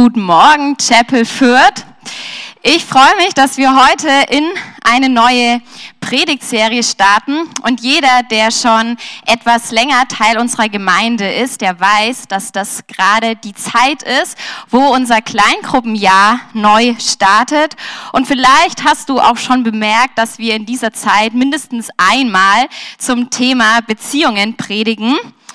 Guten Morgen, Chapel Fürth. Ich freue mich, dass wir heute in eine neue Predigtserie starten. Und jeder, der schon etwas länger Teil unserer Gemeinde ist, der weiß, dass das gerade die Zeit ist, wo unser Kleingruppenjahr neu startet. Und vielleicht hast du auch schon bemerkt, dass wir in dieser Zeit mindestens einmal zum Thema Beziehungen predigen.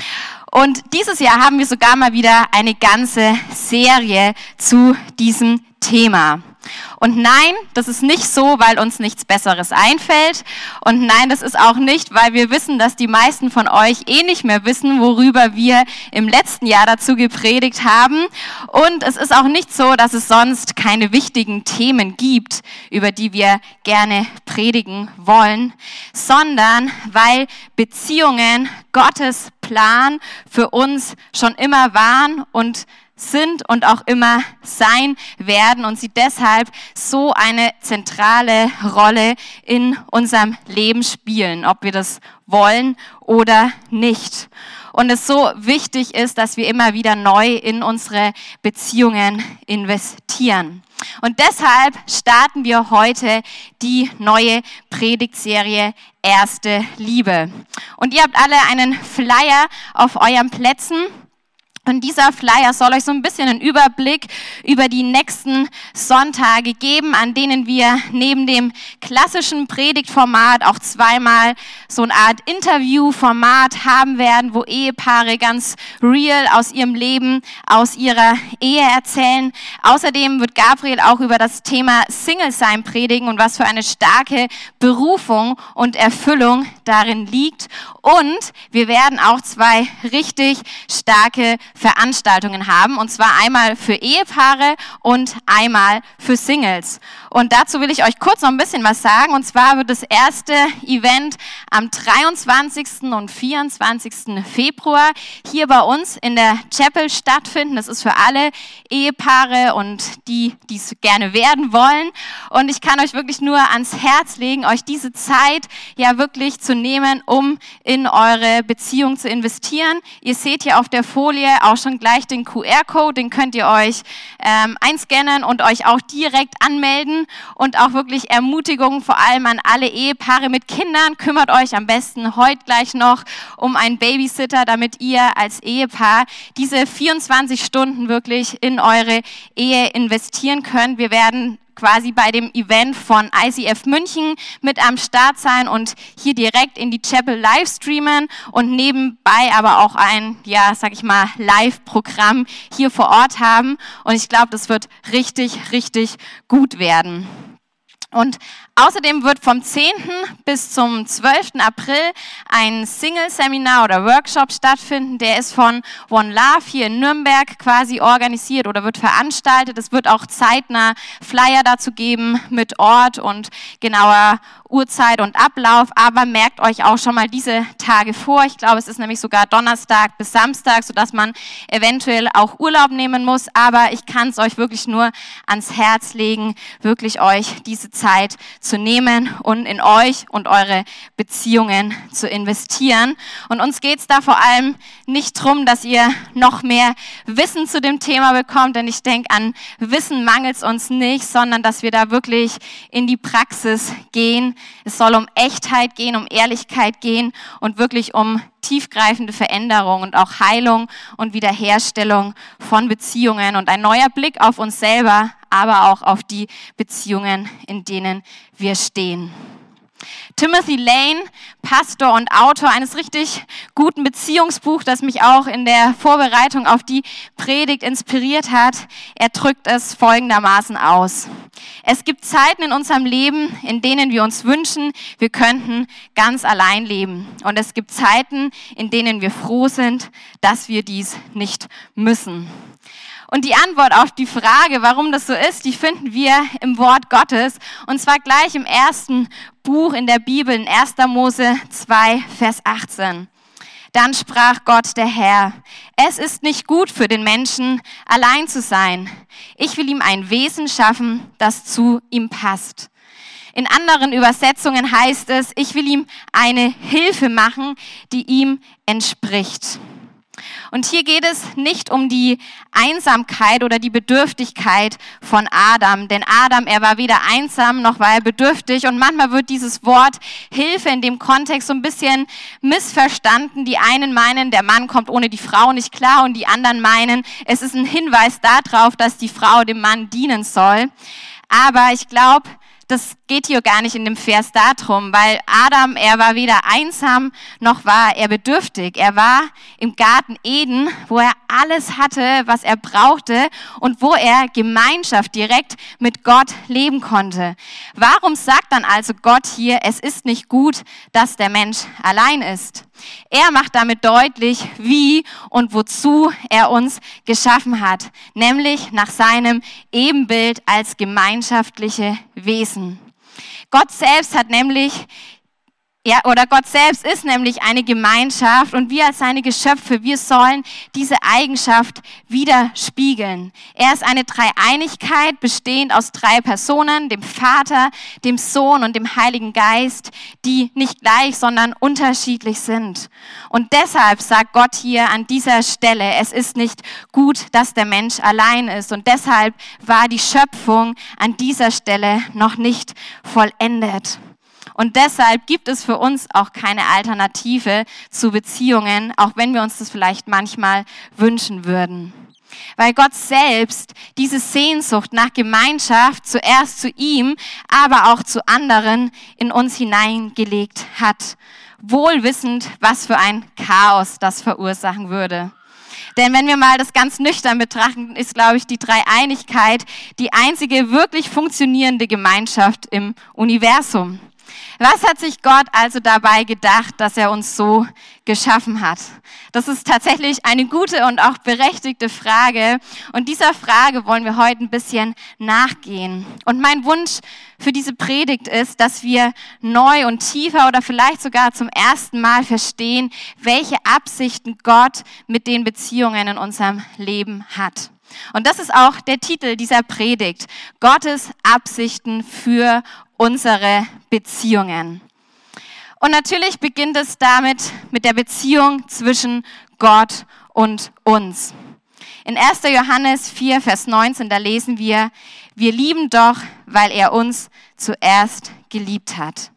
Und dieses Jahr haben wir sogar mal wieder eine ganze Serie zu diesem Thema. Und nein, das ist nicht so, weil uns nichts Besseres einfällt. Und nein, das ist auch nicht, weil wir wissen, dass die meisten von euch nicht mehr wissen, worüber wir im letzten Jahr dazu gepredigt haben. Und es ist auch nicht so, dass es sonst keine wichtigen Themen gibt, über die wir gerne predigen wollen, sondern weil Beziehungen Gottes Plan für uns schon immer waren und sind und auch immer sein werden und sie deshalb so eine zentrale Rolle in unserem Leben spielen, ob wir das wollen oder nicht. Und es so wichtig ist, dass wir immer wieder neu in unsere Beziehungen investieren. Und deshalb starten wir heute die neue Predigtserie Erste Liebe. Und ihr habt alle einen Flyer auf euren Plätzen. Und dieser Flyer soll euch so ein bisschen einen Überblick über die nächsten Sonntage geben, an denen wir neben dem klassischen Predigtformat auch zweimal so eine Art Interviewformat haben werden, wo Ehepaare ganz real aus ihrem Leben, aus ihrer Ehe erzählen. Außerdem wird Gabriel auch über das Thema Single-Sein predigen und was für eine starke Berufung und Erfüllung darin liegt. Und wir werden auch zwei richtig starke Veranstaltungen haben, und zwar einmal für Ehepaare und einmal für Singles. Und dazu will ich euch kurz noch ein bisschen was sagen, und zwar wird das erste Event am 23. und 24. Februar hier bei uns in der Chapel stattfinden. Das ist für alle Ehepaare und die es gerne werden wollen. Und ich kann euch wirklich nur ans Herz legen, euch diese Zeit ja wirklich zu nehmen, um in eure Beziehung zu investieren. Ihr seht hier auf der Folie auch schon gleich den QR-Code, den könnt ihr euch einscannen und euch auch direkt anmelden. Und auch wirklich Ermutigung vor allem an alle Ehepaare mit Kindern. Kümmert euch am besten heute gleich noch um einen Babysitter, damit ihr als Ehepaar diese 24 Stunden wirklich in eure Ehe investieren könnt. Wir werden quasi bei dem Event von ICF München mit am Start sein und hier direkt in die Chapel live streamen und nebenbei aber auch ein, Live-Programm hier vor Ort haben. Und ich glaube, das wird richtig, richtig gut werden. Und außerdem wird vom 10. bis zum 12. April ein Single-Seminar oder Workshop stattfinden. Der ist von One Love hier in Nürnberg quasi organisiert oder wird veranstaltet. Es wird auch zeitnah Flyer dazu geben mit Ort und genauer Uhrzeit und Ablauf. Aber merkt euch auch schon mal diese Tage vor. Ich glaube, es ist nämlich sogar Donnerstag bis Samstag, sodass man eventuell auch Urlaub nehmen muss. Aber ich kann es euch wirklich nur ans Herz legen, wirklich euch diese Zeit zu nehmen und in euch und eure Beziehungen zu investieren. Und uns geht es da vor allem nicht darum, dass ihr noch mehr Wissen zu dem Thema bekommt, denn ich denke, an Wissen mangelt es uns nicht, sondern dass wir da wirklich in die Praxis gehen. Es soll um Echtheit gehen, um Ehrlichkeit gehen und wirklich um tiefgreifende Veränderung und auch Heilung und Wiederherstellung von Beziehungen und ein neuer Blick auf uns selber, aber auch auf die Beziehungen, in denen wir stehen. Timothy Lane, Pastor und Autor eines richtig guten Beziehungsbuchs, das mich auch in der Vorbereitung auf die Predigt inspiriert hat, er drückt es folgendermaßen aus. Es gibt Zeiten in unserem Leben, in denen wir uns wünschen, wir könnten ganz allein leben. Und es gibt Zeiten, in denen wir froh sind, dass wir dies nicht müssen. Und die Antwort auf die Frage, warum das so ist, die finden wir im Wort Gottes. Und zwar gleich im ersten Buch in der Bibel, in 1. Mose 2, Vers 18. Dann sprach Gott, der Herr, es ist nicht gut für den Menschen, allein zu sein. Ich will ihm ein Wesen schaffen, das zu ihm passt. In anderen Übersetzungen heißt es, ich will ihm eine Hilfe machen, die ihm entspricht. Und hier geht es nicht um die Einsamkeit oder die Bedürftigkeit von Adam. Denn Adam, er war weder einsam noch war er bedürftig. Und manchmal wird dieses Wort Hilfe in dem Kontext so ein bisschen missverstanden. Die einen meinen, der Mann kommt ohne die Frau nicht klar. Und die anderen meinen, es ist ein Hinweis darauf, dass die Frau dem Mann dienen soll. Aber ich glaube, das geht hier gar nicht in dem Vers darum, weil Adam, er war weder einsam, noch war er bedürftig. Er war im Garten Eden, wo er alles hatte, was er brauchte und wo er Gemeinschaft direkt mit Gott leben konnte. Warum sagt dann also Gott hier, es ist nicht gut, dass der Mensch allein ist? Er macht damit deutlich, wie und wozu er uns geschaffen hat, nämlich nach seinem Ebenbild als gemeinschaftliche Wesen. Gott selbst ist nämlich eine Gemeinschaft und wir als seine Geschöpfe, wir sollen diese Eigenschaft widerspiegeln. Er ist eine Dreieinigkeit, bestehend aus 3 Personen, dem Vater, dem Sohn und dem Heiligen Geist, die nicht gleich, sondern unterschiedlich sind. Und deshalb sagt Gott hier an dieser Stelle, es ist nicht gut, dass der Mensch allein ist. Und deshalb war die Schöpfung an dieser Stelle noch nicht vollendet. Und deshalb gibt es für uns auch keine Alternative zu Beziehungen, auch wenn wir uns das vielleicht manchmal wünschen würden. Weil Gott selbst diese Sehnsucht nach Gemeinschaft zuerst zu ihm, aber auch zu anderen in uns hineingelegt hat. Wohl wissend, was für ein Chaos das verursachen würde. Denn wenn wir mal das ganz nüchtern betrachten, ist, glaube ich, die Dreieinigkeit die einzige wirklich funktionierende Gemeinschaft im Universum. Was hat sich Gott also dabei gedacht, dass er uns so geschaffen hat? Das ist tatsächlich eine gute und auch berechtigte Frage. Und dieser Frage wollen wir heute ein bisschen nachgehen. Und mein Wunsch für diese Predigt ist, dass wir neu und tiefer oder vielleicht sogar zum ersten Mal verstehen, welche Absichten Gott mit den Beziehungen in unserem Leben hat. Und das ist auch der Titel dieser Predigt: Gottes Absichten für unsere Beziehungen. Und natürlich beginnt es damit mit der Beziehung zwischen Gott und uns. In 1. Johannes 4, Vers 19, da lesen wir lieben doch, weil er uns zuerst geliebt hat.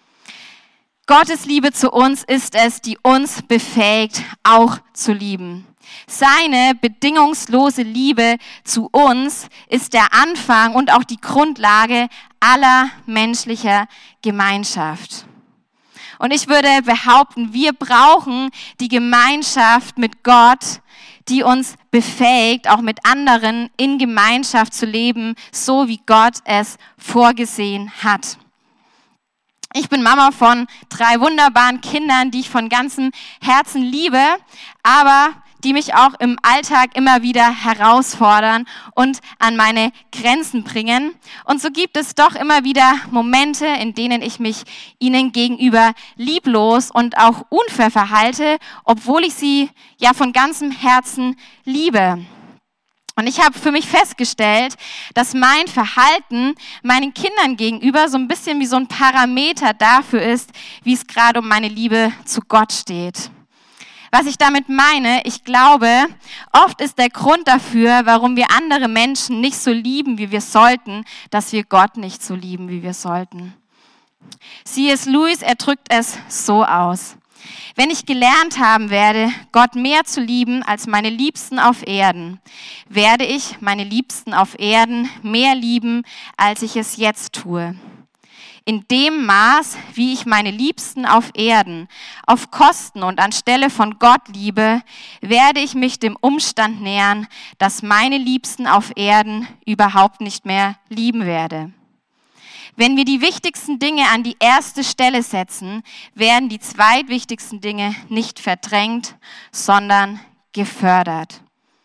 Gottes Liebe zu uns ist es, die uns befähigt, auch zu lieben. Seine bedingungslose Liebe zu uns ist der Anfang und auch die Grundlage aller menschlicher Gemeinschaft. Und ich würde behaupten, wir brauchen die Gemeinschaft mit Gott, die uns befähigt, auch mit anderen in Gemeinschaft zu leben, so wie Gott es vorgesehen hat. Ich bin Mama von 3 wunderbaren Kindern, die ich von ganzem Herzen liebe, aber die mich auch im Alltag immer wieder herausfordern und an meine Grenzen bringen. Und so gibt es doch immer wieder Momente, in denen ich mich ihnen gegenüber lieblos und auch unfair verhalte, obwohl ich sie ja von ganzem Herzen liebe. Und ich habe für mich festgestellt, dass mein Verhalten meinen Kindern gegenüber so ein bisschen wie so ein Parameter dafür ist, wie es gerade um meine Liebe zu Gott steht. Was ich damit meine, ich glaube, oft ist der Grund dafür, warum wir andere Menschen nicht so lieben, wie wir sollten, dass wir Gott nicht so lieben, wie wir sollten. C.S. Lewis, er drückt es so aus: Wenn ich gelernt haben werde, Gott mehr zu lieben als meine Liebsten auf Erden, werde ich meine Liebsten auf Erden mehr lieben, als ich es jetzt tue. In dem Maß, wie ich meine Liebsten auf Erden auf Kosten und anstelle von Gott liebe, werde ich mich dem Umstand nähern, dass meine Liebsten auf Erden überhaupt nicht mehr lieben werde. Wenn wir die wichtigsten Dinge an die erste Stelle setzen, werden die zweitwichtigsten Dinge nicht verdrängt, sondern gefördert.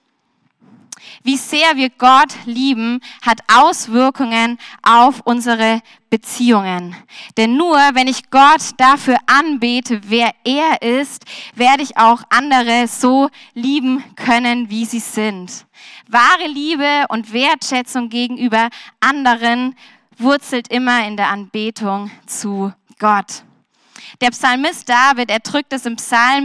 Wie sehr wir Gott lieben, hat Auswirkungen auf unsere Beziehungen. Denn nur wenn ich Gott dafür anbete, wer er ist, werde ich auch andere so lieben können, wie sie sind. Wahre Liebe und Wertschätzung gegenüber anderen wurzelt immer in der Anbetung zu Gott. Der Psalmist David, er drückt es im Psalm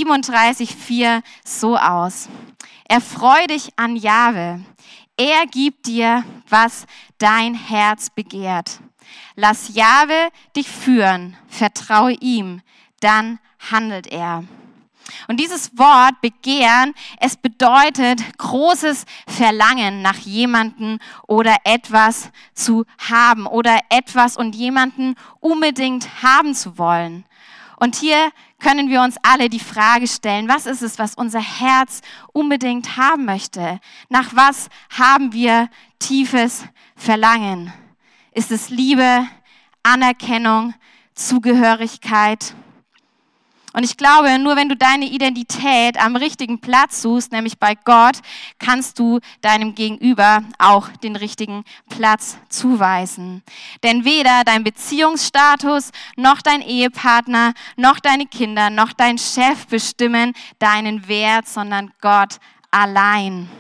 37,4 so aus. Erfreu dich an Jahwe. Er gibt dir, was dein Herz begehrt. Lass Jahwe dich führen, vertraue ihm, dann handelt er. Und dieses Wort Begehren, es bedeutet großes Verlangen nach jemanden oder etwas zu haben oder etwas und jemanden unbedingt haben zu wollen. Und hier können wir uns alle die Frage stellen, was ist es, was unser Herz unbedingt haben möchte? Nach was haben wir tiefes Verlangen? Ist es Liebe, Anerkennung, Zugehörigkeit? Und ich glaube, nur wenn du deine Identität am richtigen Platz suchst, nämlich bei Gott, kannst du deinem Gegenüber auch den richtigen Platz zuweisen. Denn weder dein Beziehungsstatus, noch dein Ehepartner, noch deine Kinder, noch dein Chef bestimmen deinen Wert, sondern Gott allein.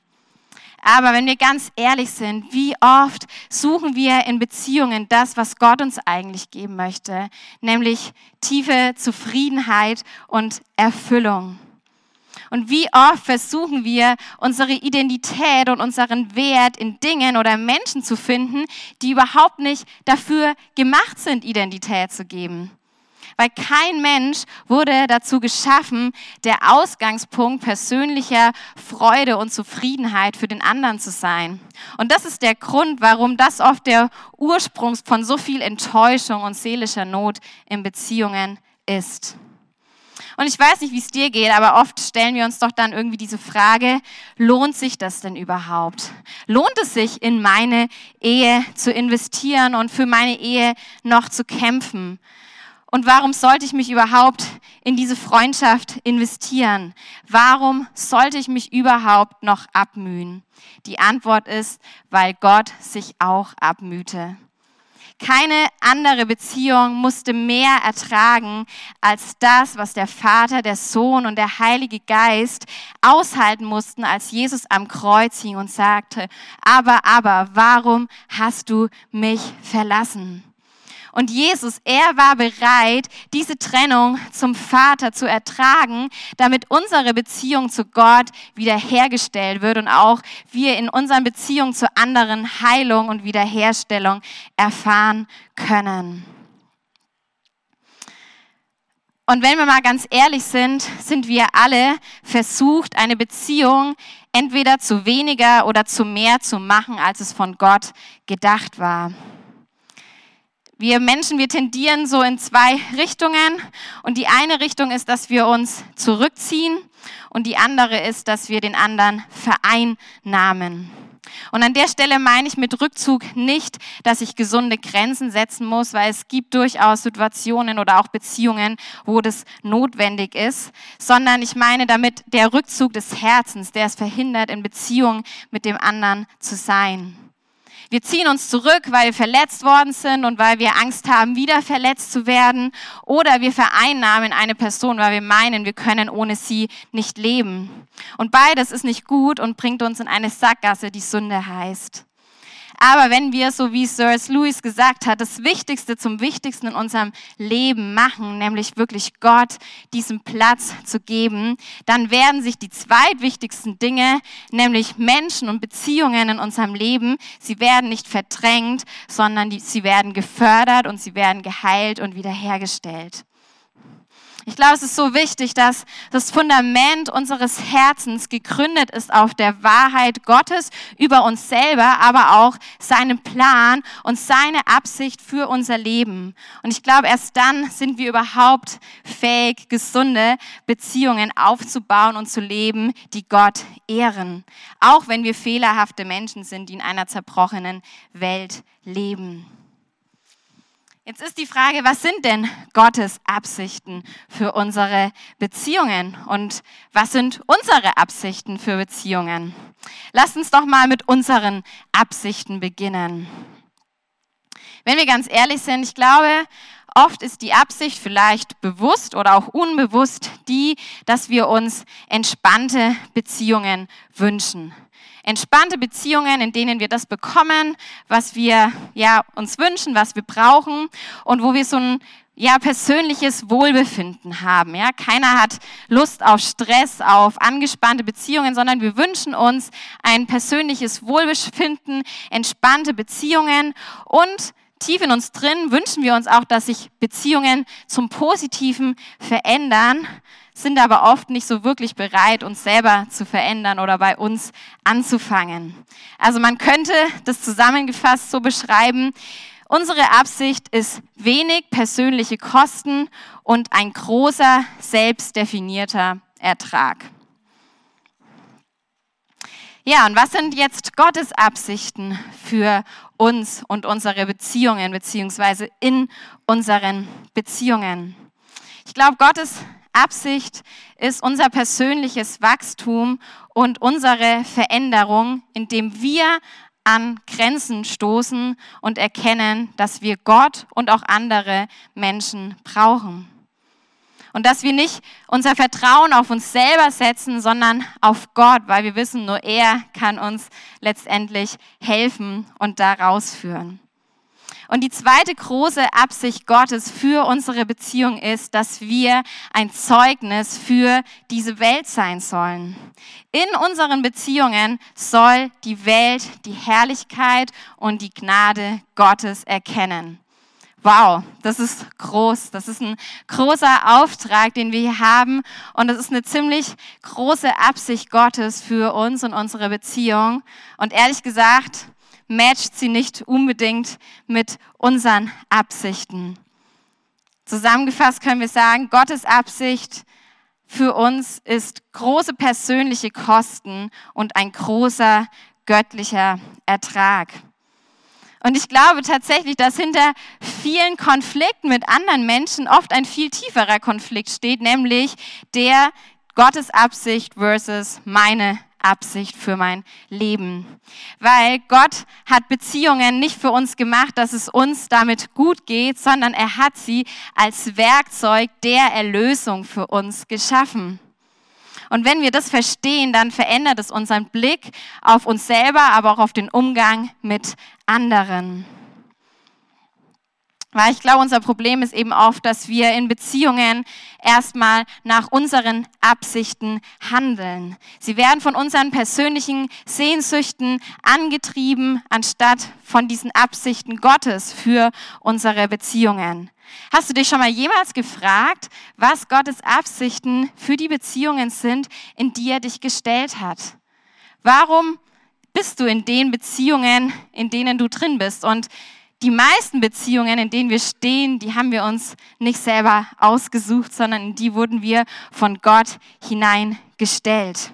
Aber wenn wir ganz ehrlich sind, wie oft suchen wir in Beziehungen das, was Gott uns eigentlich geben möchte, nämlich tiefe Zufriedenheit und Erfüllung. Und wie oft versuchen wir, unsere Identität und unseren Wert in Dingen oder Menschen zu finden, die überhaupt nicht dafür gemacht sind, Identität zu geben. Weil kein Mensch wurde dazu geschaffen, der Ausgangspunkt persönlicher Freude und Zufriedenheit für den anderen zu sein. Und das ist der Grund, warum das oft der Ursprung von so viel Enttäuschung und seelischer Not in Beziehungen ist. Und ich weiß nicht, wie es dir geht, aber oft stellen wir uns doch dann irgendwie diese Frage, lohnt sich das denn überhaupt? Lohnt es sich, in meine Ehe zu investieren und für meine Ehe noch zu kämpfen? Und warum sollte ich mich überhaupt in diese Freundschaft investieren? Warum sollte ich mich überhaupt noch abmühen? Die Antwort ist, weil Gott sich auch abmühte. Keine andere Beziehung musste mehr ertragen als das, was der Vater, der Sohn und der Heilige Geist aushalten mussten, als Jesus am Kreuz hing und sagte, aber, warum hast du mich verlassen? Und Jesus, er war bereit, diese Trennung zum Vater zu ertragen, damit unsere Beziehung zu Gott wiederhergestellt wird und auch wir in unseren Beziehungen zu anderen Heilung und Wiederherstellung erfahren können. Und wenn wir mal ganz ehrlich sind, sind wir alle versucht, eine Beziehung entweder zu weniger oder zu mehr zu machen, als es von Gott gedacht war. Wir Menschen, wir tendieren so in zwei Richtungen und die eine Richtung ist, dass wir uns zurückziehen und die andere ist, dass wir den anderen vereinnahmen. Und an der Stelle meine ich mit Rückzug nicht, dass ich gesunde Grenzen setzen muss, weil es gibt durchaus Situationen oder auch Beziehungen, wo das notwendig ist, sondern ich meine damit der Rückzug des Herzens, der es verhindert, in Beziehung mit dem anderen zu sein. Wir ziehen uns zurück, weil wir verletzt worden sind und weil wir Angst haben, wieder verletzt zu werden. Oder wir vereinnahmen eine Person, weil wir meinen, wir können ohne sie nicht leben. Und beides ist nicht gut und bringt uns in eine Sackgasse, die Sünde heißt. Aber wenn wir, so wie C.S. Lewis gesagt hat, das Wichtigste zum Wichtigsten in unserem Leben machen, nämlich wirklich Gott diesen Platz zu geben, dann werden sich die zweitwichtigsten Dinge, nämlich Menschen und Beziehungen in unserem Leben, sie werden nicht verdrängt, sondern sie werden gefördert und sie werden geheilt und wiederhergestellt. Ich glaube, es ist so wichtig, dass das Fundament unseres Herzens gegründet ist auf der Wahrheit Gottes über uns selber, aber auch seinen Plan und seine Absicht für unser Leben. Und ich glaube, erst dann sind wir überhaupt fähig, gesunde Beziehungen aufzubauen und zu leben, die Gott ehren. Auch wenn wir fehlerhafte Menschen sind, die in einer zerbrochenen Welt leben. Jetzt ist die Frage, was sind denn Gottes Absichten für unsere Beziehungen und was sind unsere Absichten für Beziehungen? Lasst uns doch mal mit unseren Absichten beginnen. Wenn wir ganz ehrlich sind, ich glaube, oft ist die Absicht vielleicht bewusst oder auch unbewusst die, dass wir uns entspannte Beziehungen wünschen. Entspannte Beziehungen, in denen wir das bekommen, was wir uns wünschen, was wir brauchen und wo wir so ein persönliches Wohlbefinden haben. Ja? Keiner hat Lust auf Stress, auf angespannte Beziehungen, sondern wir wünschen uns ein persönliches Wohlbefinden, entspannte Beziehungen und tief in uns drin wünschen wir uns auch, dass sich Beziehungen zum Positiven verändern, sind aber oft nicht so wirklich bereit, uns selber zu verändern oder bei uns anzufangen. Also man könnte das zusammengefasst so beschreiben: Unsere Absicht ist wenig persönliche Kosten und ein großer, selbstdefinierter Ertrag. Ja, und was sind jetzt Gottes Absichten für uns und unsere Beziehungen, beziehungsweise in unseren Beziehungen? Ich glaube, Gottes Absicht ist unser persönliches Wachstum und unsere Veränderung, indem wir an Grenzen stoßen und erkennen, dass wir Gott und auch andere Menschen brauchen. Und dass wir nicht unser Vertrauen auf uns selber setzen, sondern auf Gott, weil wir wissen, nur er kann uns letztendlich helfen und da rausführen. Und die zweite große Absicht Gottes für unsere Beziehung ist, dass wir ein Zeugnis für diese Welt sein sollen. In unseren Beziehungen soll die Welt die Herrlichkeit und die Gnade Gottes erkennen. Wow, das ist groß. Das ist ein großer Auftrag, den wir hier haben. Und das ist eine ziemlich große Absicht Gottes für uns und unsere Beziehung. Und ehrlich gesagt, matcht sie nicht unbedingt mit unseren Absichten. Zusammengefasst können wir sagen, Gottes Absicht für uns ist große persönliche Kosten und ein großer göttlicher Ertrag. Und ich glaube tatsächlich, dass hinter vielen Konflikten mit anderen Menschen oft ein viel tieferer Konflikt steht, nämlich der Gottes Absicht versus meine Absicht für mein Leben. Weil Gott hat Beziehungen nicht für uns gemacht, dass es uns damit gut geht, sondern er hat sie als Werkzeug der Erlösung für uns geschaffen. Und wenn wir das verstehen, dann verändert es unseren Blick auf uns selber, aber auch auf den Umgang mit anderen. Weil ich glaube, unser Problem ist eben oft, dass wir in Beziehungen erstmal nach unseren Absichten handeln. Sie werden von unseren persönlichen Sehnsüchten angetrieben, anstatt von diesen Absichten Gottes für unsere Beziehungen. Hast du dich schon mal jemals gefragt, was Gottes Absichten für die Beziehungen sind, in die er dich gestellt hat? Warum bist du in den Beziehungen, in denen du drin bist? Und die meisten Beziehungen, in denen wir stehen, die haben wir uns nicht selber ausgesucht, sondern in die wurden wir von Gott hineingestellt.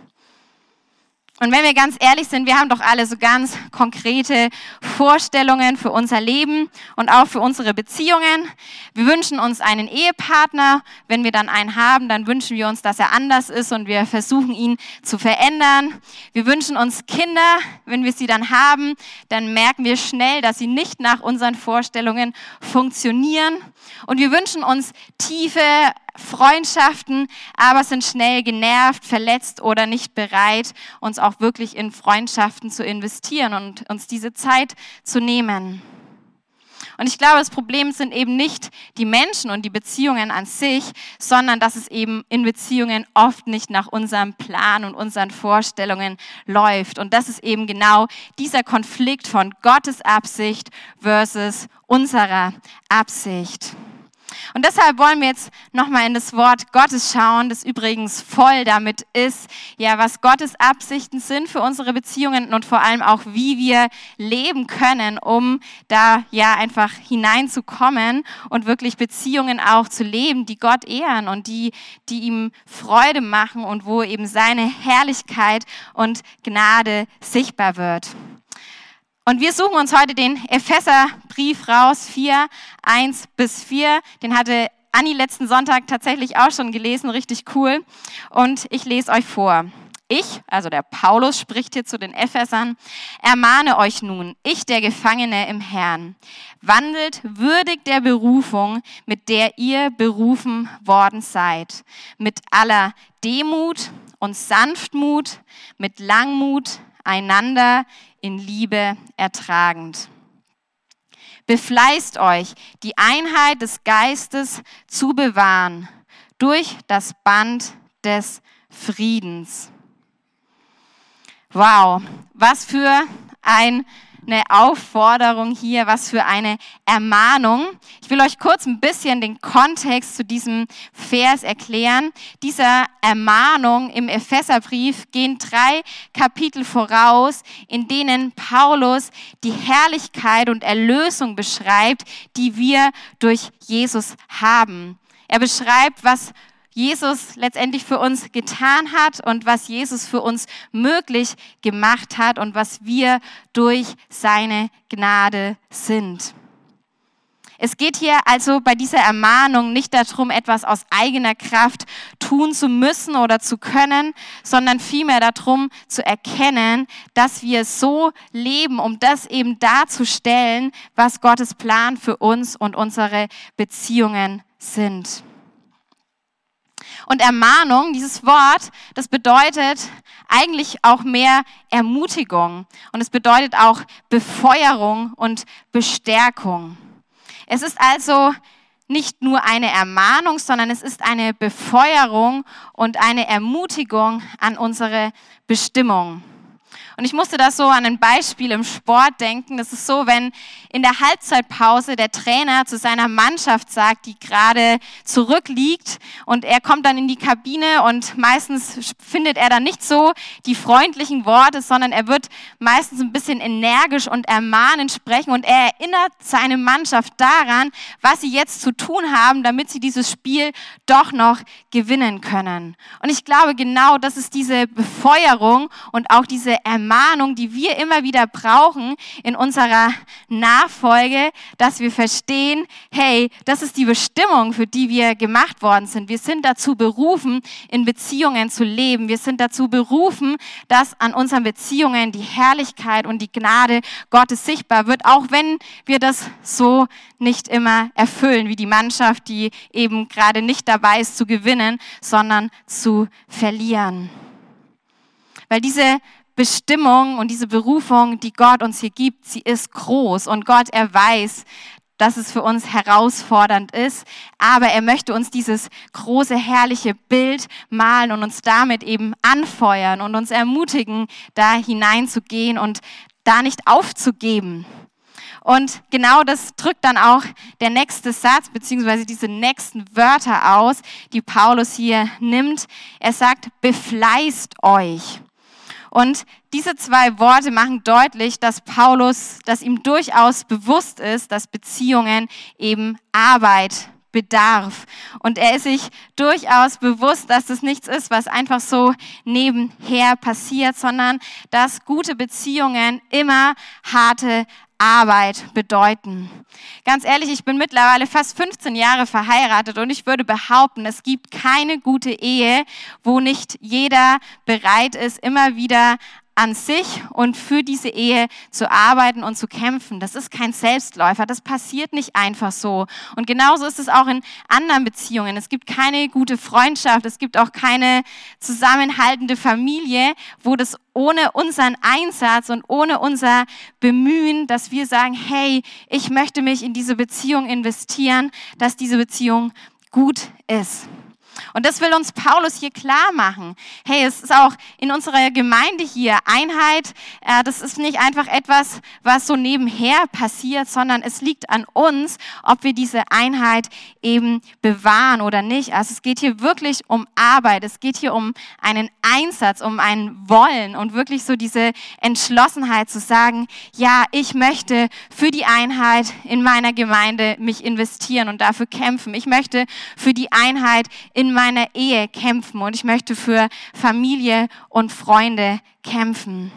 Und wenn wir ganz ehrlich sind, wir haben doch alle so ganz konkrete Vorstellungen für unser Leben und auch für unsere Beziehungen. Wir wünschen uns einen Ehepartner. Wenn wir dann einen haben, dann wünschen wir uns, dass er anders ist und wir versuchen, ihn zu verändern. Wir wünschen uns Kinder. Wenn wir sie dann haben, dann merken wir schnell, dass sie nicht nach unseren Vorstellungen funktionieren. Und wir wünschen uns tiefe Freundschaften, aber sind schnell genervt, verletzt oder nicht bereit, uns auch wirklich in Freundschaften zu investieren und uns diese Zeit zu nehmen. Und ich glaube, das Problem sind eben nicht die Menschen und die Beziehungen an sich, sondern dass es eben in Beziehungen oft nicht nach unserem Plan und unseren Vorstellungen läuft. Und das ist eben genau dieser Konflikt von Gottes Absicht versus unserer Absicht. Und deshalb wollen wir jetzt nochmal in das Wort Gottes schauen, das übrigens voll damit ist, ja, was Gottes Absichten sind für unsere Beziehungen und vor allem auch, wie wir leben können, um da ja einfach hineinzukommen und wirklich Beziehungen auch zu leben, die Gott ehren und die ihm Freude machen und wo eben seine Herrlichkeit und Gnade sichtbar wird. Und wir suchen uns heute den Epheserbrief raus, 4, 1-4. Den hatte Anni letzten Sonntag tatsächlich auch schon gelesen, richtig cool. Und ich lese euch vor. Ich, also der Paulus, spricht hier zu den Ephesern, ermahne euch nun, ich, der Gefangene im Herrn, wandelt würdig der Berufung, mit der ihr berufen worden seid, mit aller Demut und Sanftmut, mit Langmut, einander in Liebe ertragend. Befleißt euch, die Einheit des Geistes zu bewahren, durch das Band des Friedens. Wow, was für eine Aufforderung hier, was für eine Ermahnung. Ich will euch kurz ein bisschen den Kontext zu diesem Vers erklären. Dieser Ermahnung im Epheserbrief gehen 3 Kapitel voraus, in denen Paulus die Herrlichkeit und Erlösung beschreibt, die wir durch Jesus haben. Er beschreibt, was Jesus letztendlich für uns getan hat und was Jesus für uns möglich gemacht hat und was wir durch seine Gnade sind. Es geht hier also bei dieser Ermahnung nicht darum, etwas aus eigener Kraft tun zu müssen oder zu können, sondern vielmehr darum zu erkennen, dass wir so leben, um das eben darzustellen, was Gottes Plan für uns und unsere Beziehungen sind. Und Ermahnung, dieses Wort, das bedeutet eigentlich auch mehr Ermutigung und es bedeutet auch Befeuerung und Bestärkung. Es ist also nicht nur eine Ermahnung, sondern es ist eine Befeuerung und eine Ermutigung an unsere Bestimmung. Und ich musste da so an ein Beispiel im Sport denken. Das ist so, wenn in der Halbzeitpause der Trainer zu seiner Mannschaft sagt, die gerade zurückliegt und er kommt dann in die Kabine und meistens findet er dann nicht so die freundlichen Worte, sondern er wird meistens ein bisschen energisch und ermahnend sprechen und er erinnert seine Mannschaft daran, was sie jetzt zu tun haben, damit sie dieses Spiel doch noch gewinnen können. Und ich glaube, genau das ist diese Befeuerung und auch diese Ermahnung, die wir immer wieder brauchen in unserer Nachfolge, dass wir verstehen, hey, das ist die Bestimmung, für die wir gemacht worden sind. Wir sind dazu berufen, in Beziehungen zu leben. Wir sind dazu berufen, dass an unseren Beziehungen die Herrlichkeit und die Gnade Gottes sichtbar wird, auch wenn wir das so nicht immer erfüllen, wie die Mannschaft, die eben gerade nicht dabei ist zu gewinnen, sondern zu verlieren. Weil diese Bestimmung und diese Berufung, die Gott uns hier gibt, sie ist groß und Gott, er weiß, dass es für uns herausfordernd ist, aber er möchte uns dieses große, herrliche Bild malen und uns damit eben anfeuern und uns ermutigen, da hineinzugehen und da nicht aufzugeben. Und genau das drückt dann auch der nächste Satz, beziehungsweise diese nächsten Wörter aus, die Paulus hier nimmt. Er sagt, befleißt euch. Und diese 2 Worte machen deutlich, dass ihm durchaus bewusst ist, dass Beziehungen eben Arbeit bedarf. Und er ist sich durchaus bewusst, dass das nichts ist, was einfach so nebenher passiert, sondern dass gute Beziehungen immer harte Arbeit bedeuten. Ganz ehrlich, ich bin mittlerweile fast 15 Jahre verheiratet und ich würde behaupten, es gibt keine gute Ehe, wo nicht jeder bereit ist, immer wieder an sich und für diese Ehe zu arbeiten und zu kämpfen. Das ist kein Selbstläufer, das passiert nicht einfach so. Und genauso ist es auch in anderen Beziehungen. Es gibt keine gute Freundschaft, es gibt auch keine zusammenhaltende Familie, wo das ohne unseren Einsatz und ohne unser Bemühen, dass wir sagen, hey, ich möchte mich in diese Beziehung investieren, dass diese Beziehung gut ist. Und das will uns Paulus hier klar machen. Hey, es ist auch in unserer Gemeinde hier Einheit. Das ist nicht einfach etwas, was so nebenher passiert, sondern es liegt an uns, ob wir diese Einheit eben bewahren oder nicht. Also es geht hier wirklich um Arbeit. Es geht hier um einen Einsatz, um ein Wollen und wirklich so diese Entschlossenheit zu sagen, ja, ich möchte für die Einheit in meiner Gemeinde mich investieren und dafür kämpfen. Ich möchte für die Einheit in meiner Ehe kämpfen und ich möchte für Familie und Freunde kämpfen.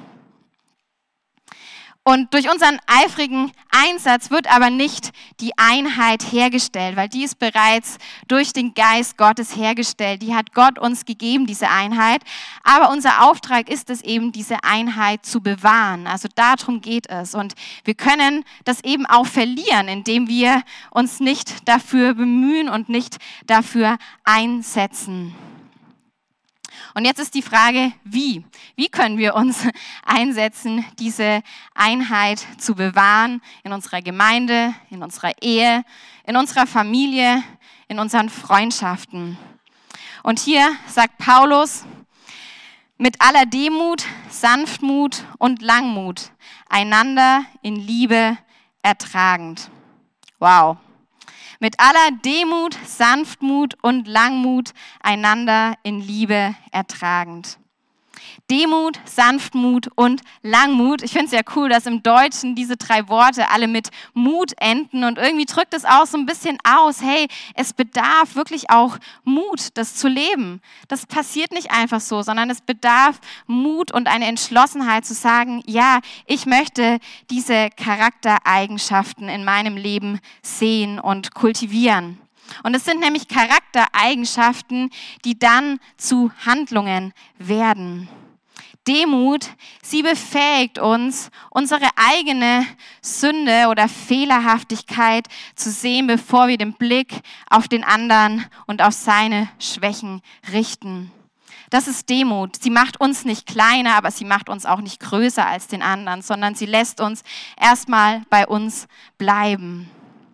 Und durch unseren eifrigen Einsatz wird aber nicht die Einheit hergestellt, weil die ist bereits durch den Geist Gottes hergestellt. Die hat Gott uns gegeben, diese Einheit. Aber unser Auftrag ist es eben, diese Einheit zu bewahren. Also darum geht es. Und wir können das eben auch verlieren, indem wir uns nicht dafür bemühen und nicht dafür einsetzen. Und jetzt ist die Frage, wie? Wie können wir uns einsetzen, diese Einheit zu bewahren in unserer Gemeinde, in unserer Ehe, in unserer Familie, in unseren Freundschaften? Und hier sagt Paulus, mit aller Demut, Sanftmut und Langmut, einander in Liebe ertragend. Wow. Mit aller Demut, Sanftmut und Langmut, einander in Liebe ertragend. Demut, Sanftmut und Langmut. Ich finde es ja cool, dass im Deutschen diese 3 Worte alle mit Mut enden und irgendwie drückt es auch so ein bisschen aus, hey, es bedarf wirklich auch Mut, das zu leben. Das passiert nicht einfach so, sondern es bedarf Mut und eine Entschlossenheit zu sagen, ja, ich möchte diese Charaktereigenschaften in meinem Leben sehen und kultivieren. Und es sind nämlich Charaktereigenschaften, die dann zu Handlungen werden. Demut, sie befähigt uns, unsere eigene Sünde oder Fehlerhaftigkeit zu sehen, bevor wir den Blick auf den anderen und auf seine Schwächen richten. Das ist Demut. Sie macht uns nicht kleiner, aber sie macht uns auch nicht größer als den anderen, sondern sie lässt uns erstmal bei uns bleiben.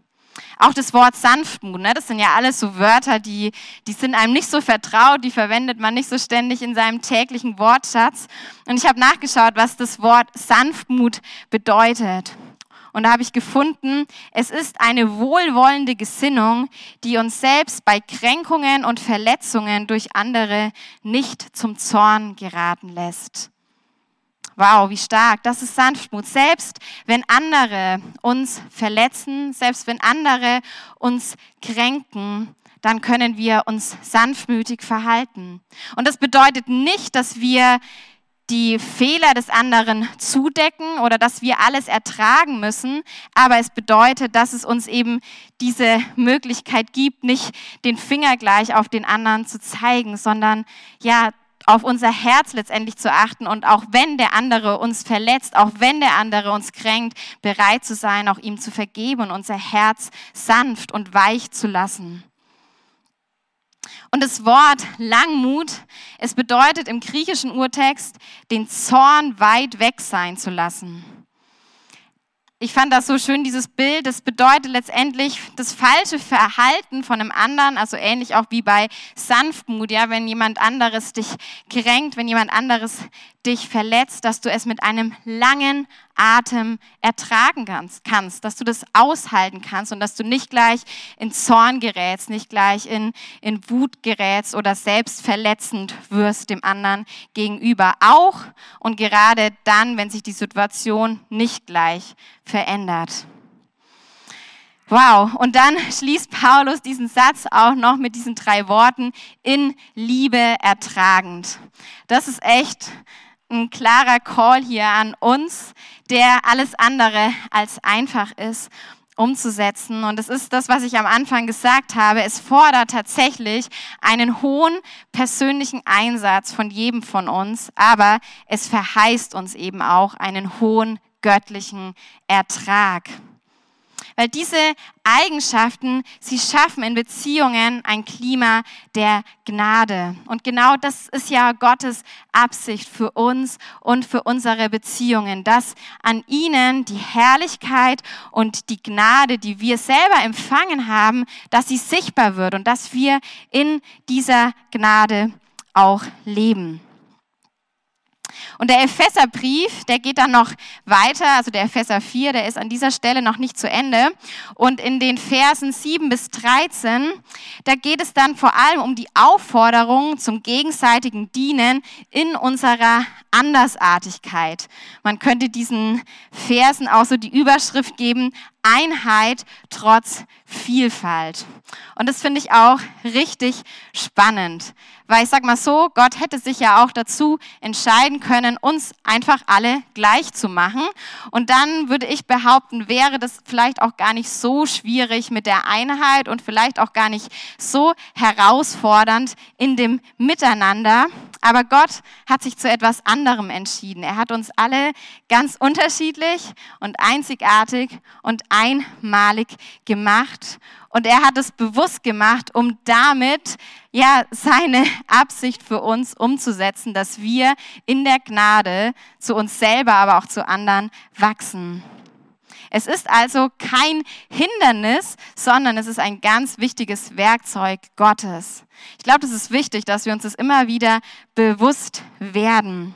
Auch das Wort Sanftmut, das sind ja alles so Wörter, die sind einem nicht so vertraut, die verwendet man nicht so ständig in seinem täglichen Wortschatz. Und ich habe nachgeschaut, was das Wort Sanftmut bedeutet. Und da habe ich gefunden, es ist eine wohlwollende Gesinnung, die uns selbst bei Kränkungen und Verletzungen durch andere nicht zum Zorn geraten lässt. Wow, wie stark, das ist Sanftmut. Selbst wenn andere uns verletzen, selbst wenn andere uns kränken, dann können wir uns sanftmütig verhalten. Und das bedeutet nicht, dass wir die Fehler des anderen zudecken oder dass wir alles ertragen müssen, aber es bedeutet, dass es uns eben diese Möglichkeit gibt, nicht den Finger gleich auf den anderen zu zeigen, sondern ja, auf unser Herz letztendlich zu achten und auch wenn der andere uns verletzt, auch wenn der andere uns kränkt, bereit zu sein, auch ihm zu vergeben und unser Herz sanft und weich zu lassen. Und das Wort Langmut, es bedeutet im griechischen Urtext, den Zorn weit weg sein zu lassen. Ich fand das so schön, dieses Bild. Das bedeutet letztendlich das falsche Verhalten von einem anderen, also ähnlich auch wie bei Sanftmut, ja, wenn jemand anderes dich kränkt, wenn jemand anderes dich verletzt, dass du es mit einem langen Atem ertragen kannst, dass du das aushalten kannst und dass du nicht gleich in Zorn gerätst, nicht gleich in Wut gerätst oder selbst verletzend wirst dem anderen gegenüber. Auch und gerade dann, wenn sich die Situation nicht gleich verändert. Wow, und dann schließt Paulus diesen Satz auch noch mit diesen 3 Worten, in Liebe ertragend. Das ist echt ein klarer Call hier an uns, der alles andere als einfach ist, umzusetzen. Und es ist das, was ich am Anfang gesagt habe. Es fordert tatsächlich einen hohen persönlichen Einsatz von jedem von uns, aber es verheißt uns eben auch einen hohen göttlichen Ertrag. Weil diese Eigenschaften, sie schaffen in Beziehungen ein Klima der Gnade. Und genau das ist ja Gottes Absicht für uns und für unsere Beziehungen, dass an ihnen die Herrlichkeit und die Gnade, die wir selber empfangen haben, dass sie sichtbar wird und dass wir in dieser Gnade auch leben. Und der Epheserbrief, der geht dann noch weiter, also der Epheser 4, der ist an dieser Stelle noch nicht zu Ende. Und in den Versen 7 bis 13, da geht es dann vor allem um die Aufforderung zum gegenseitigen Dienen in unserer Andersartigkeit. Man könnte diesen Versen auch so die Überschrift geben, Einheit trotz Vielfalt. Und das finde ich auch richtig spannend, weil ich sag mal so, Gott hätte sich ja auch dazu entscheiden können, uns einfach alle gleich zu machen. Und dann würde ich behaupten, wäre das vielleicht auch gar nicht so schwierig mit der Einheit und vielleicht auch gar nicht so herausfordernd in dem Miteinander. Aber Gott hat sich zu etwas anderem anderem entschieden. Er hat uns alle ganz unterschiedlich und einzigartig und einmalig gemacht. Und er hat es bewusst gemacht, um damit seine Absicht für uns umzusetzen, dass wir in der Gnade zu uns selber, aber auch zu anderen wachsen. Es ist also kein Hindernis, sondern es ist ein ganz wichtiges Werkzeug Gottes. Ich glaube, das ist wichtig, dass wir uns das immer wieder bewusst werden.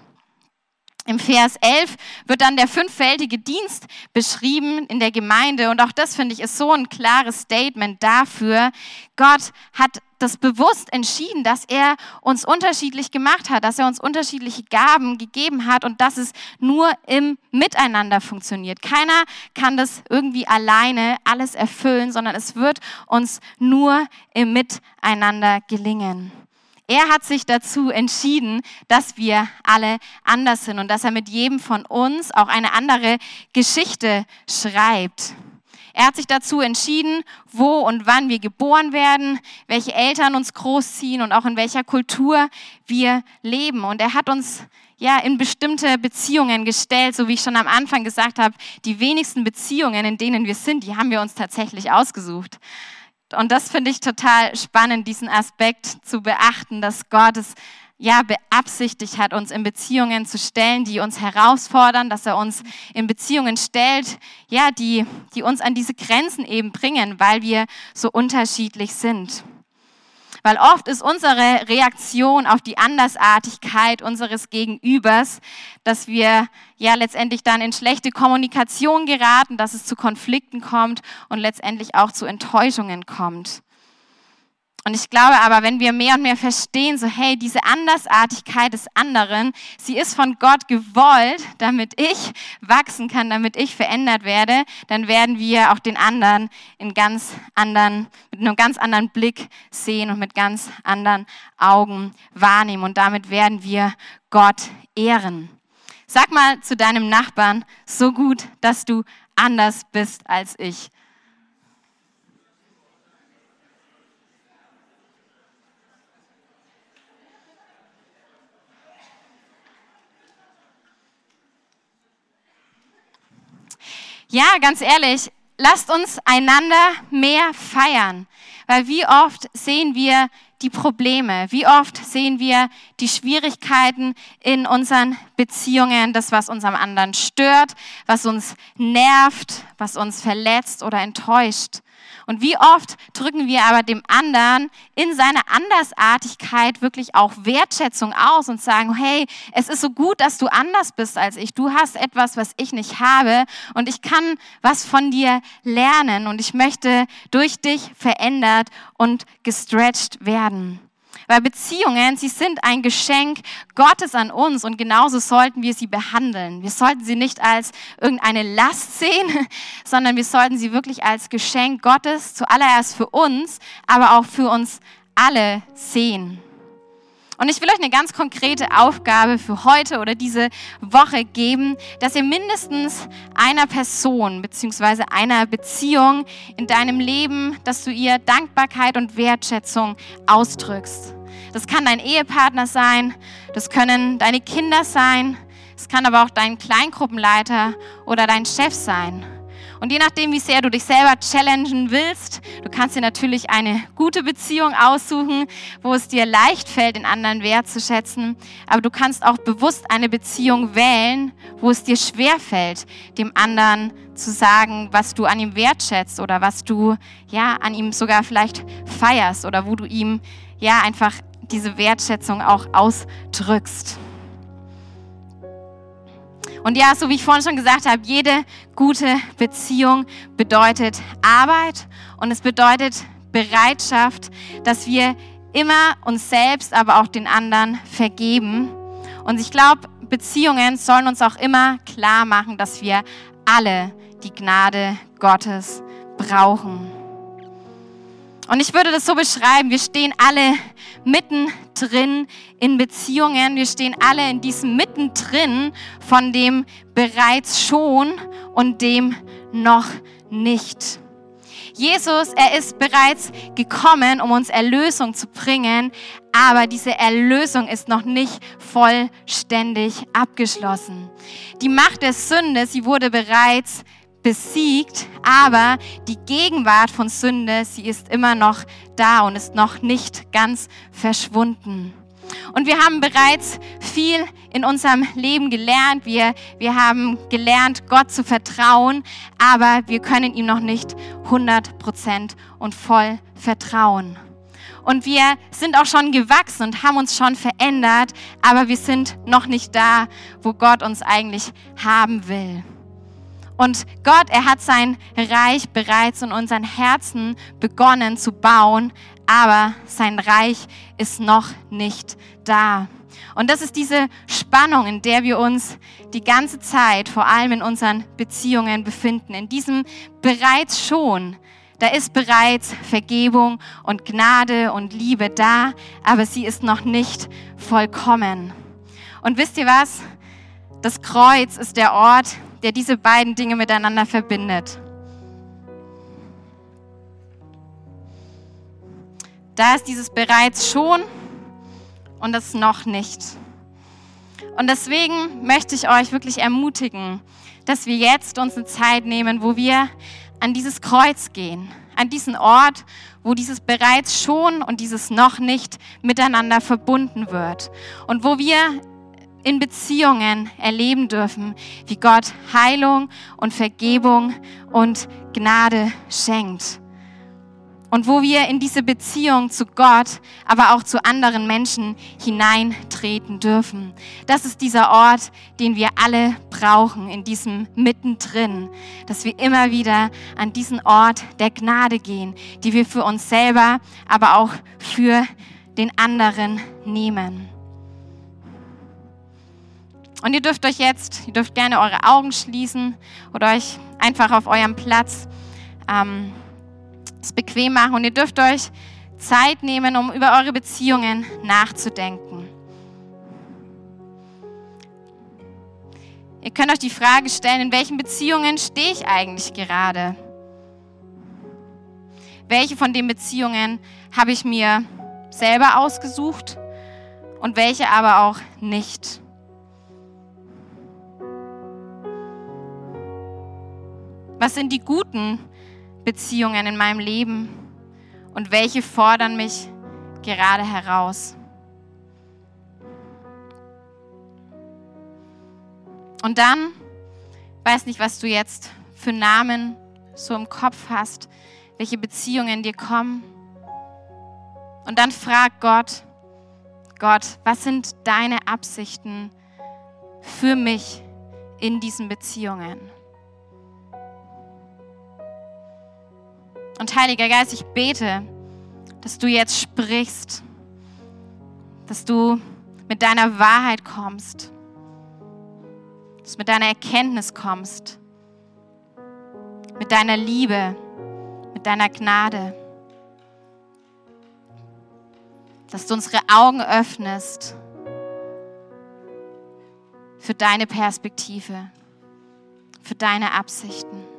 Im Vers 11 wird dann der 5-fältige Dienst beschrieben in der Gemeinde und auch das, finde ich, ist so ein klares Statement dafür. Gott hat das bewusst entschieden, dass er uns unterschiedlich gemacht hat, dass er uns unterschiedliche Gaben gegeben hat und dass es nur im Miteinander funktioniert. Keiner kann das irgendwie alleine alles erfüllen, sondern es wird uns nur im Miteinander gelingen. Er hat sich dazu entschieden, dass wir alle anders sind und dass er mit jedem von uns auch eine andere Geschichte schreibt. Er hat sich dazu entschieden, wo und wann wir geboren werden, welche Eltern uns großziehen und auch in welcher Kultur wir leben. Und er hat uns in bestimmte Beziehungen gestellt, so wie ich schon am Anfang gesagt habe, die wenigsten Beziehungen, in denen wir sind, die haben wir uns tatsächlich ausgesucht. Und das finde ich total spannend, diesen Aspekt zu beachten, dass Gott es beabsichtigt hat, uns in Beziehungen zu stellen, die uns herausfordern, dass er uns in Beziehungen stellt, die uns an diese Grenzen eben bringen, weil wir so unterschiedlich sind. Weil oft ist unsere Reaktion auf die Andersartigkeit unseres Gegenübers, dass wir letztendlich dann in schlechte Kommunikation geraten, dass es zu Konflikten kommt und letztendlich auch zu Enttäuschungen kommt. Und ich glaube aber, wenn wir mehr und mehr verstehen, so hey, diese Andersartigkeit des anderen, sie ist von Gott gewollt, damit ich wachsen kann, damit ich verändert werde, dann werden wir auch den anderen mit einem ganz anderen Blick sehen und mit ganz anderen Augen wahrnehmen. Und damit werden wir Gott ehren. Sag mal zu deinem Nachbarn, so gut, dass du anders bist als ich. Ja, ganz ehrlich, lasst uns einander mehr feiern, weil wie oft sehen wir die Probleme, wie oft sehen wir die Schwierigkeiten in unseren Beziehungen, das, was uns am anderen stört, was uns nervt, was uns verletzt oder enttäuscht. Und wie oft drücken wir aber dem anderen in seiner Andersartigkeit wirklich auch Wertschätzung aus und sagen, hey, es ist so gut, dass du anders bist als ich. Du hast etwas, was ich nicht habe und ich kann was von dir lernen und ich möchte durch dich verändert und gestretched werden. Weil Beziehungen, sie sind ein Geschenk Gottes an uns und genauso sollten wir sie behandeln. Wir sollten sie nicht als irgendeine Last sehen, sondern wir sollten sie wirklich als Geschenk Gottes, zuallererst für uns, aber auch für uns alle sehen. Und ich will euch eine ganz konkrete Aufgabe für heute oder diese Woche geben, dass ihr mindestens einer Person bzw. einer Beziehung in deinem Leben, dass du ihr Dankbarkeit und Wertschätzung ausdrückst. Das kann dein Ehepartner sein, das können deine Kinder sein, es kann aber auch dein Kleingruppenleiter oder dein Chef sein. Und je nachdem, wie sehr du dich selber challengen willst, du kannst dir natürlich eine gute Beziehung aussuchen, wo es dir leicht fällt, den anderen wertzuschätzen. Aber du kannst auch bewusst eine Beziehung wählen, wo es dir schwer fällt, dem anderen zu sagen, was du an ihm wertschätzt oder was du an ihm sogar vielleicht feierst oder wo du ihm einfach diese Wertschätzung auch ausdrückst. Und so wie ich vorhin schon gesagt habe, jede gute Beziehung bedeutet Arbeit und es bedeutet Bereitschaft, dass wir immer uns selbst, aber auch den anderen vergeben. Und ich glaube, Beziehungen sollen uns auch immer klar machen, dass wir alle die Gnade Gottes brauchen. Und ich würde das so beschreiben, wir stehen alle mittendrin in Beziehungen, wir stehen alle in diesem mittendrin von dem bereits schon und dem noch nicht. Jesus, er ist bereits gekommen, um uns Erlösung zu bringen, aber diese Erlösung ist noch nicht vollständig abgeschlossen. Die Macht der Sünde, sie wurde bereits besiegt, aber die Gegenwart von Sünde, sie ist immer noch da und ist noch nicht ganz verschwunden. Und wir haben bereits viel in unserem Leben gelernt. Wir haben gelernt, Gott zu vertrauen, aber wir können ihm noch nicht 100% und voll vertrauen. Und wir sind auch schon gewachsen und haben uns schon verändert, aber wir sind noch nicht da, wo Gott uns eigentlich haben will. Und Gott, er hat sein Reich bereits in unseren Herzen begonnen zu bauen, aber sein Reich ist noch nicht da. Und das ist diese Spannung, in der wir uns die ganze Zeit, vor allem in unseren Beziehungen befinden. In diesem bereits schon, da ist bereits Vergebung und Gnade und Liebe da, aber sie ist noch nicht vollkommen. Und wisst ihr was? Das Kreuz ist der Ort, der diese beiden Dinge miteinander verbindet. Da ist dieses bereits schon und das noch nicht. Und deswegen möchte ich euch wirklich ermutigen, dass wir jetzt uns eine Zeit nehmen, wo wir an dieses Kreuz gehen, an diesen Ort, wo dieses bereits schon und dieses noch nicht miteinander verbunden wird und wo wir in Beziehungen erleben dürfen, wie Gott Heilung und Vergebung und Gnade schenkt. Und wo wir in diese Beziehung zu Gott, aber auch zu anderen Menschen hineintreten dürfen. Das ist dieser Ort, den wir alle brauchen, in diesem Mittendrin. Dass wir immer wieder an diesen Ort der Gnade gehen, die wir für uns selber, aber auch für den anderen nehmen. Und ihr dürft gerne eure Augen schließen oder euch einfach auf eurem Platz es bequem machen. Und ihr dürft euch Zeit nehmen, um über eure Beziehungen nachzudenken. Ihr könnt euch die Frage stellen, in welchen Beziehungen stehe ich eigentlich gerade? Welche von den Beziehungen habe ich mir selber ausgesucht und welche aber auch nicht? Was sind die guten Beziehungen in meinem Leben und welche fordern mich gerade heraus? Und dann, weiß nicht, was du jetzt für Namen so im Kopf hast, welche Beziehungen dir kommen. Und dann frag Gott, was sind deine Absichten für mich in diesen Beziehungen? Und Heiliger Geist, ich bete, dass du jetzt sprichst, dass du mit deiner Wahrheit kommst, dass du mit deiner Erkenntnis kommst, mit deiner Liebe, mit deiner Gnade, dass du unsere Augen öffnest für deine Perspektive, für deine Absichten.